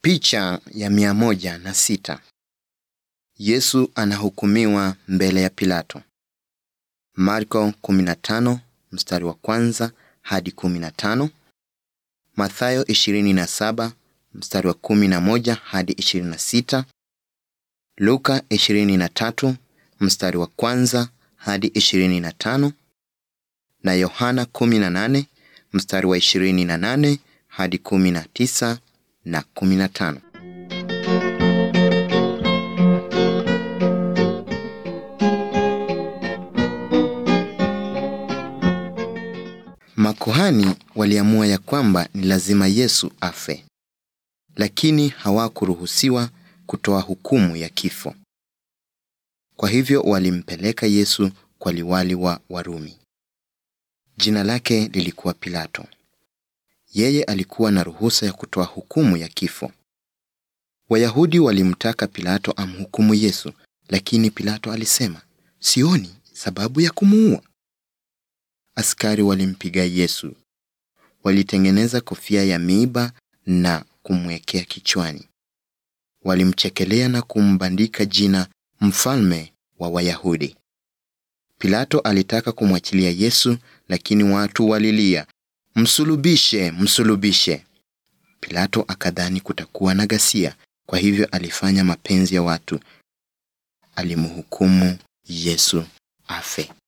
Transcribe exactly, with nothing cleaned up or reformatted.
Picha ya mia moja na sita. Yesu anahukumiwa mbele ya Pilato. Marko kumi na tano mstari wa kwanza hadi kumi na tano. Mathayo ishirini na saba mstari wa kumi na moja hadi ishirini na sita. Luka ishirini na tatu mstari wa kwanza hadi ishirini na tano. Na Yohana kumi na nane mstari wa ishirini na nane hadi kumi na tisa na kumi na tano. Makuhani waliamua ya kwamba ni lazima Yesu afe, lakini hawakuruhusiwa kutoa hukumu ya kifo. Kwa hivyo walimpeleka Yesu kwa liwali wa Warumi. Jina lake lilikuwa Pilato. Yeye alikuwa na ruhusa ya kutoa hukumu ya kifo. Wayahudi walimtaka Pilato amhukumu Yesu, lakini Pilato alisema, sioni sababu ya kumuua. Askari walimpiga Yesu. Walitengeneza kofia ya miiba na kumwekea kichwani. Walimchekelea na kumbandika jina mfalme wa Wayahudi. Pilato alitaka kumwachilia Yesu, lakini watu walilia, msulubishe, msulubishe. Pilato akadhani kutakuwa na ghasia, kwa hivyo alifanya mapenzi ya watu. Alimhukumu Yesu afe.